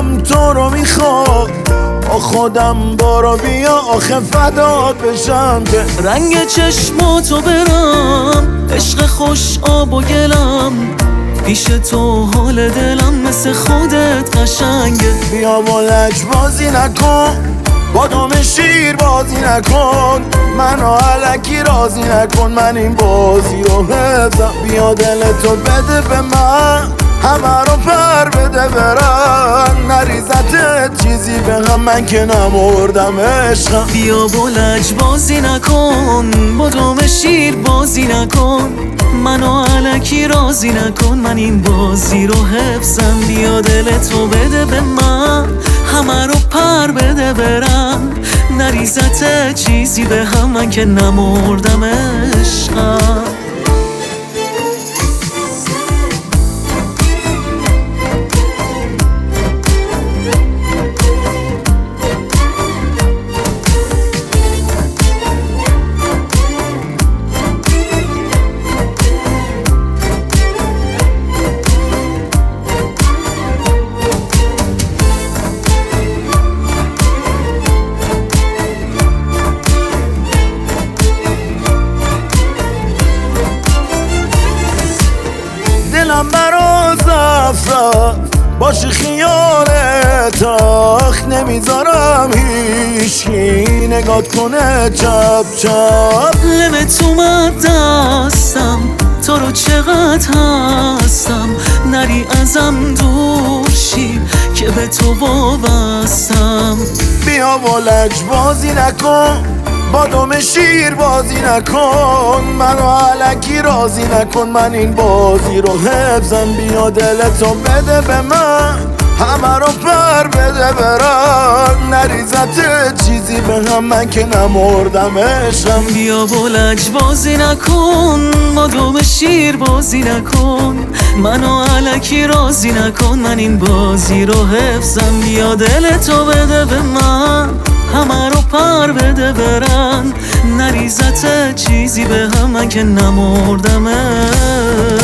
دلم تو رو میخواد، با خودم برو بیا آخه فدات بشم که رنگ چشماتو برم، عشق خوش آب و گلم، پیش تو حال دلم مثل خودت قشنگه. بیا و لج بازی نکن، با دم شیر بازی نکن، منو علکی راضی نکن، من این بازی رو حفظم. بیا دلتو بده به من، همه رو پر بده برن، نریزت چیزی به هم من که نمردم عشقم. بیا با لج بازی نکن، با دم شیر بازی نکن، منو علکی راضی نکن، من این بازی رو حفظم. بیا دلتو بده به من، همه رو پر بده برم، نریزت چیزی به هم من که نمردم عشقم. دلم برا زفت باشی خیالت، آخ نمیذارم هیچکی نگات کنه چپ چپ. لبت اومد دستم، تو رو چقدر هستم، نری ازم دور شی که به تو وابستم. بیا و لج بازی نکن، با دم شیر بازی نکن، منو علکی راضی نکن، من این بازی رو حفظم. بیا دلتو بده به من، همه رو پر بده برن، نریزت چیزی به هم من که نمردم عشقم. بیا با لج بازی نکن، با دم شیر بازی نکن، منو علکی راضی نکن، من این بازی رو حفظم. بیا دلتو بده به من، همه رو پر بده برن، نریزت چیزی به هم من که نمردم.